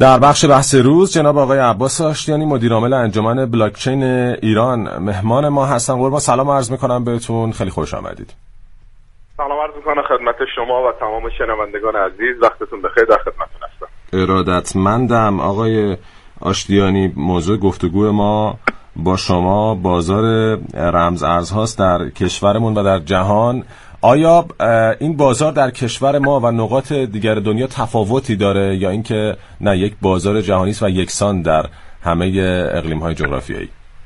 در بخش بحث روز جناب آقای عباس آشتیانی مدیر عامل انجمن بلاکچین ایران مهمان ما هستن. قربان سلام عرض میکنم بهتون، خیلی خوش آمدید. سلام عرض میکنم خدمت شما و تمام شنوندگان عزیز، وقتتون بخیر، در خدمتتون هستم. ارادتمندم آقای آشتیانی. موضوع گفتگو ما با شما بازار رمز ارزهاست در کشورمون و در جهان. آیا این بازار در کشور ما و نقاط دیگر دنیا تفاوتی داره یا اینکه نه یک بازار جهانی است و یکسان در همه اقلیم‌های جغرافیایی؟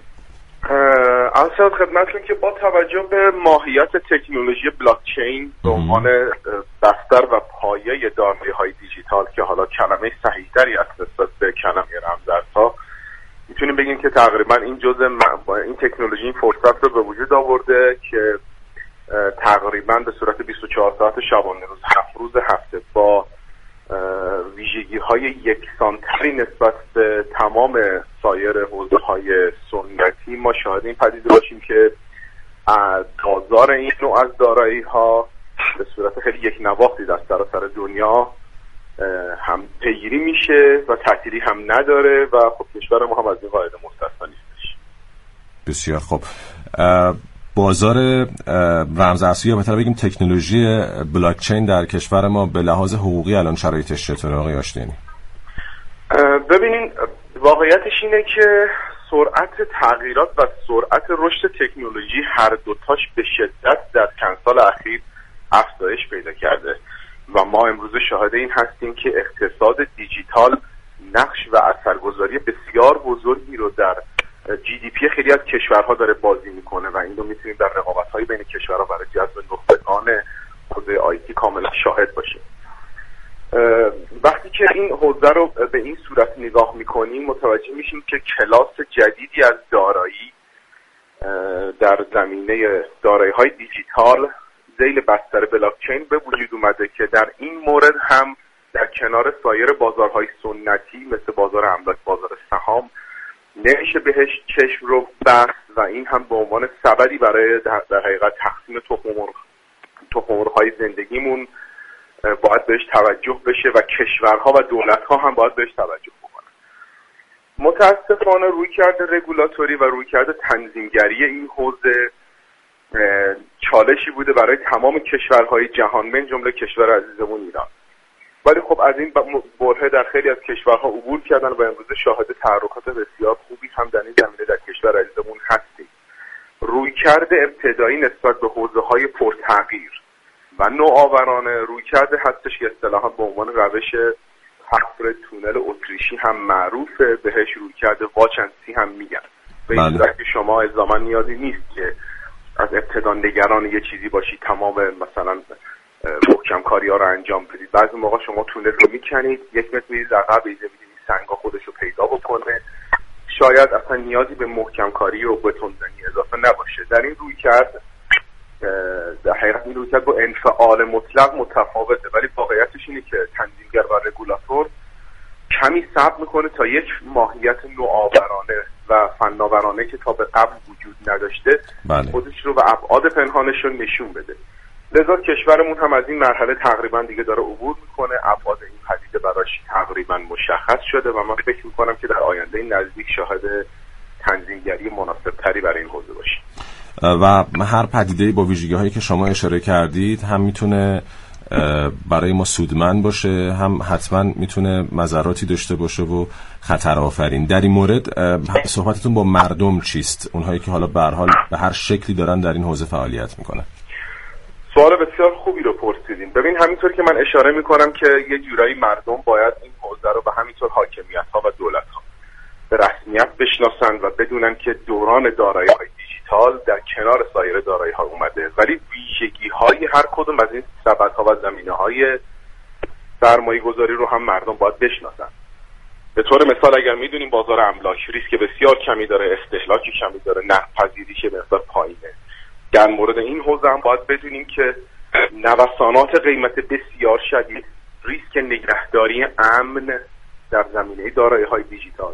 عرض خدمتتون که با توجه به ماهیت تکنولوژی بلاکچین به عنوان بستر و پایه دارایی‌های دیجیتال که حالا کلمه صحیح‌تری است نسبت به کلمه رمزارزها، میتونیم بگیم که تقریبا این این تکنولوژی این فرصت رو به وجود آورده که تقریبا به صورت 24 ساعت شبانه روز 7 روز هفته با ویژگی‌های یکسان‌تری نسبت به تمام سایر حوزه‌های سنتی ما شاهد این پدیده باشیم که بازار این نوع از دارایی‌ها به صورت خیلی یک نواختی در سراسر دنیا هم پیگیری میشه و تأثیری هم نداره و خب کشور ما هم از این قاعده مستثنا نیستش. بسیار خوب. بازار رمزارزها یا بهتر بگیم تکنولوژی بلاکچین در کشور ما به لحاظ حقوقی الان شرایطش چطوره آقای آشتیانی؟ ببینین واقعیتش اینه که سرعت تغییرات و سرعت رشد تکنولوژی هر دوتاش به شدت در چند سال اخیر افزایش پیدا کرده و ما امروز شاهد این هستیم که اقتصاد دیجیتال نقش و اثرگذاری بسیار بزرگی رو در جی دی پی خیلی از کشورها داره بازی میکنه و این رو میتونیم در رقابت‌های بین کشورها برای جذب نخبگان حوزه آیتی کاملا شاهد باشیم. وقتی که این حوزه رو به این صورت نگاه میکنیم متوجه میشیم که کلاس جدیدی از دارایی در زمینه دارایی‌های دیجیتال ذیل بستر بلاکچین به وجود اومده که در این مورد هم در کنار سایر بازارهای سنتی مثل بازار املاک، بازار سهام نمیشه بهش چشم رو بست و این هم به عنوان سبدی برای در حقیقت تقسیم تخم‌مرغ‌های زندگیمون باید بهش توجه بشه و کشورها و دولت‌ها هم باید بهش توجه بکنن. متاسفانه رویکرد رگولاتوری و رویکرد تنظیمگری این حوزه چالشی بوده برای تمام کشورهای جهان من جمله کشور عزیزمون ایران. ولی خب از این برهه در خیلی از کشورها عبور کردن و امروز شاهد تحرکات بسیار خوبی هم در این زمینه در کشور عزیزمون هستیم. رویکرد ابتدایی نسبت به حوزه‌های پرتغییر و نوآورانه رویکرد هستش که اصطلاحاً به عنوان روش حفر تونل اتریشی هم معروفه، بهش رویکرد واچنسی هم میگن. به این صورت که شما الزاما نیازی نیست که از ابتدا نگران یه چیزی باشی تمام مثلا محکم کاری ها رو انجام بدید. بعضی موقع شما تونل رو میکنید، یک متر میرید عقب، میبینید سنگا خودش رو پیدا بکنه، شاید اصلا نیازی به محکم کاری و بتونزنی اضافه نباشه. در این رویکرد در حقیقت این رویکرد با انفعال مطلق متفاوته، ولی واقعیتش اینه که تنظیمگر و رگولاتور کمی صبر میکنه تا یک ماهیت نوآورانه و فناورانه که تا به قبل وجود نداشته خودش رو و ابعاد پنهانش رو نشون بده. لذا کشورمون هم از این مرحله تقریبا دیگه داره عبور میکنه، ابعاد این پدیده براش تقریبا مشخص شده و من فکر میکنم که در آینده نزدیک شاهد تنظیمگری مناسبتری برای این حوزه باشیم. و هر پدیده‌ای با ویژگی‌هایی که شما اشاره کردید هم میتونه برای ما سودمند باشه، هم حتما میتونه مضراتی داشته باشه و خطر آفرین. در این مورد صحبتتون با مردم چیست؟ اونهایی که حالا به هر حال به هر شکلی دارن در این حوزه فعالیت میکنن. سوال بسیار خوبی رو پرسیدین. ببین همینطور که من اشاره میکنم که یه جورایی مردم باید این حوزه رو به همینطور حاکمیت‌ها و دولت‌ها به رسمیت بشناسند و بدونن که دوران دارایی‌های دیجیتال در کنار سایر دارایی‌ها اومده، ولی ویژگی‌های هر کدوم از این سبدها و زمینه‌های سرمایه‌گذاری رو هم مردم باید بشناسن. به طور مثال اگر میدونیم بازار املاک ریسک بسیار کمی داره، استهلاکی کمی داره، نقدپذیریش بسیار پایینه. در مورد این حوزه هم باید بدونیم که نوسانات قیمت بسیار شدید، ریسک نگهداری امن در زمینه دارایی‌های دیجیتال،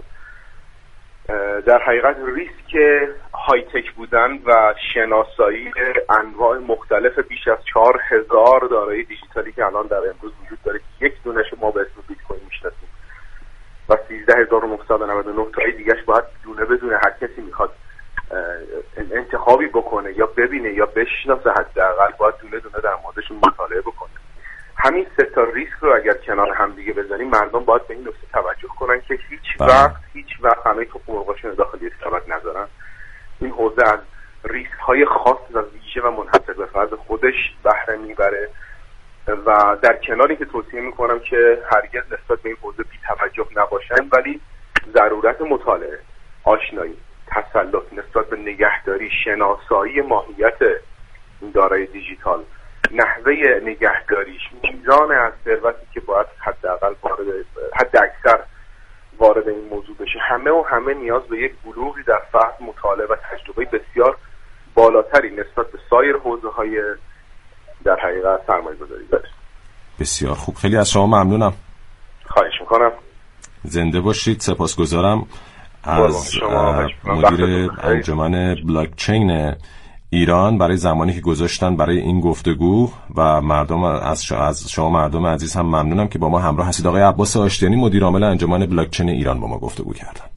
در حقیقت ریسک های تک بودن و شناسایی انواع مختلف بیش از 4000 دارایی دیجیتالی که الان در امروز وجود داره که یک دونش ما به اسم بیت کوین میشناسیم و 13999 تای دیگهش باید دونه بدونه. هر کسی میخواد انتخابی بکنه یا ببینه یا بشناسه، حداقل باید دونه دونه در موردشون مطالعه بکنه. همین سه تا ریسک رو اگر کنار هم دیگه بذاریم، مردم باید به این نکته توجه کنن که هیچ وقت همه تو مرغاشون داخل یک سبد نذارن. این حوزه از ریسک های خاص و ویژه و منحصر به فرد خودش بهره میبره و در کناری که توصیه میکنم که هرگز نسبت به این حوزه بی توجه نباشن، ولی ضرورت مطالعه، آشنایی، تسلط نسبت به نگهداری، شناسایی ماهیت این دارایی دیجیتال، نحوه نگهداریش، میزان از ثروتی که باید حد اکثر وارد این موضوع بشه، همه نیاز به یک بلوغی در فهم، مطالعه و تجربه بسیار بالاتری نسبت به سایر حوزه‌های در حقیقت سرمایه‌گذاری داره. بسیار خوب، خیلی از شما ممنونم. خواهش میکنم. زنده باشید. سپاسگزارم از مدیر انجمن بلاکچین ایران برای زمانی که گذاشتن برای این گفتگو و مردم از شما مردم عزیز هم ممنونم که با ما همراه هستید. آقای عباس آشتیانی مدیر عامل انجمن بلاکچین ایران با ما گفتگو کردن.